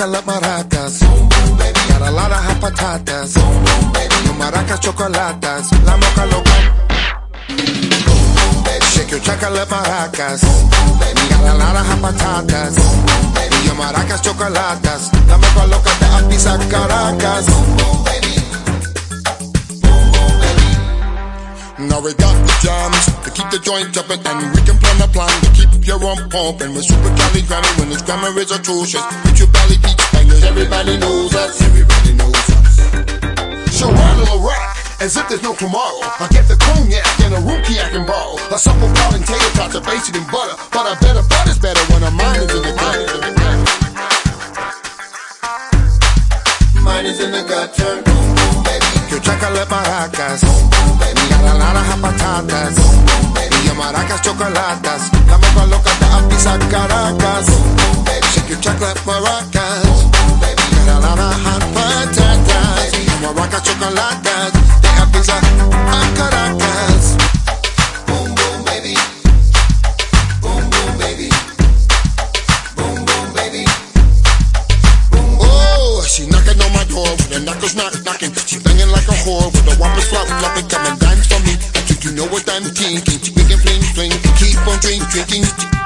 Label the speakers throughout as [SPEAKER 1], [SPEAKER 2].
[SPEAKER 1] chocolate maracas. Boom, boom, baby. Got a lot of hot patatas. Boom, boom, baby. Your maracas chocolatas. La moca loca. Boom, boom, baby. Shake your chocolate maracas. Boom, boom, baby. Got a lot of hot patatas. Boom, boom, baby. Your maracas chocolatas. La moca loca de Apisa Caracas. Boom, boom, baby. Boom, boom, baby. Now we got the jams to keep the joint jumping, and we can plan a plan to keep your rump pumping. We're super Cali Grammy when this grammar is atrocious. With your belly beach bangers, everybody knows us. Everybody knows us. So run a little rock as if there's no tomorrow. I get the cognac and a rookie I can borrow. A supple pot and tater tots are basted in butter, but I bet a butter's better when a mine is in the gutter. Mine is in the gutter. Boom, boom, baby. Your chocolate maracas. Boom, boom, baby. Got a lot of hot patatas. Boom, boom, baby. Your maracas chocolatas. La moca loca de Apisa Caracas. Boom, boom, baby. Shake your chocolate maracas. Boom, boom, baby. Got a lot of hot patatas. Your maracas chocolatas de Apisa Caracas. Boom, boom, baby. Boom, boom, baby. Boom, boom, baby. Boom, oh, she knocking on my door with the knuckles knocking. She banging like a whore with the whoppers flopping. Come and dance for me. I think you know what I'm thinking. She making fling, keep on drinking.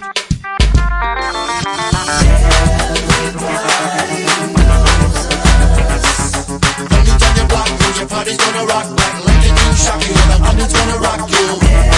[SPEAKER 1] Anytime you block, your party's gonna rock like a new shock. You know the audience gonna rock you.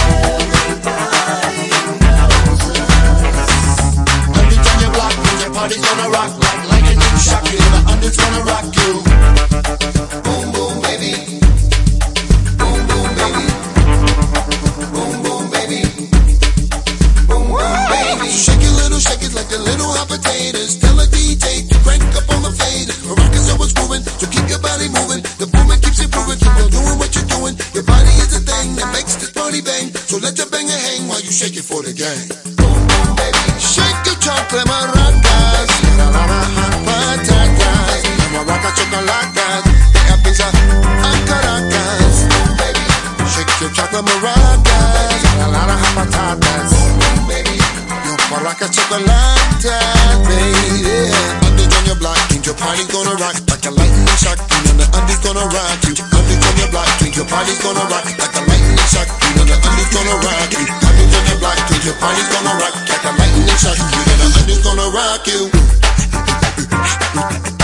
[SPEAKER 1] Anytime you block, your party's gonna rock like a new shock. You know the audience gonna rock you. Boom, boom, baby. Boom, boom, baby. Boom, boom, baby. Boom, boom, baby. Shake it like the little hot potatoes. Tell a DJ to crank up on the fade. Maracas always moving, so keep your body moving. The booming keeps improving, keep on doing what you're doing. Your body is the thing that makes this party bang. So let your banger hang while you shake it for the gang. Boom, boom, baby. Shake your chocolate maracas. Got a lot of hot patatas. Maracas chocolatas. De Apisa Caracas. Boom, baby. Shake your chocolate maracas. Got a lot of hot patatas. Boom, baby. Maracas chocolatas, baby. Undies on your block, think your party's gonna rock like a lightning shock. You know the undies gonna rock you. Undies on your block, think your party's gonna rock like a lightning shock. You know the undies gonna rock you. Undies on your block, think your party's gonna rock like a lightning shock. You know the undies gonna rock you.